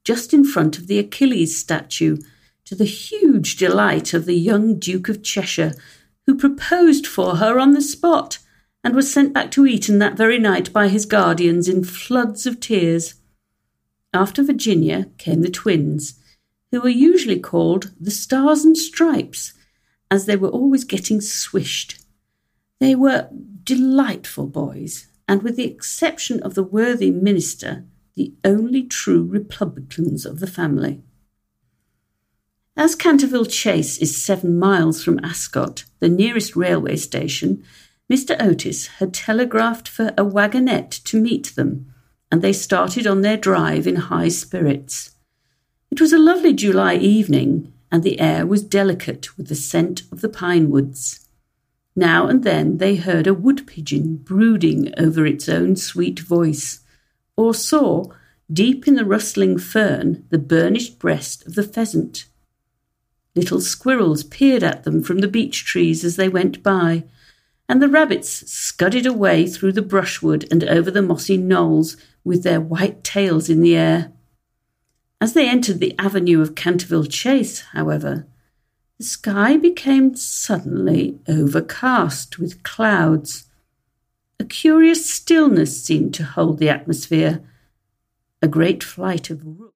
just in front of the Achilles statue, to the huge delight of the young Duke of Cheshire, who proposed for her on the spot and was sent back to Eton that very night by his guardians in floods of tears. After Virginia came the twins, who were usually called the Stars and Stripes, as they were always getting swished. They were delightful boys, and with the exception of the worthy minister, the only true republicans of the family. As Canterville Chase is 7 miles from Ascot, the nearest railway station, Mr. Otis had telegraphed for a wagonette to meet them, and they started on their drive in high spirits. It was a lovely July evening, and the air was delicate with the scent of the pine woods. Now and then they heard a wood-pigeon brooding over its own sweet voice, or saw, deep in the rustling fern, the burnished breast of the pheasant. Little squirrels peered at them from the beech trees as they went by, and the rabbits scudded away through the brushwood and over the mossy knolls with their white tails in the air. As they entered the avenue of Canterville Chase, however, the sky became suddenly overcast with clouds. A curious stillness seemed to hold the atmosphere. A great flight of rooks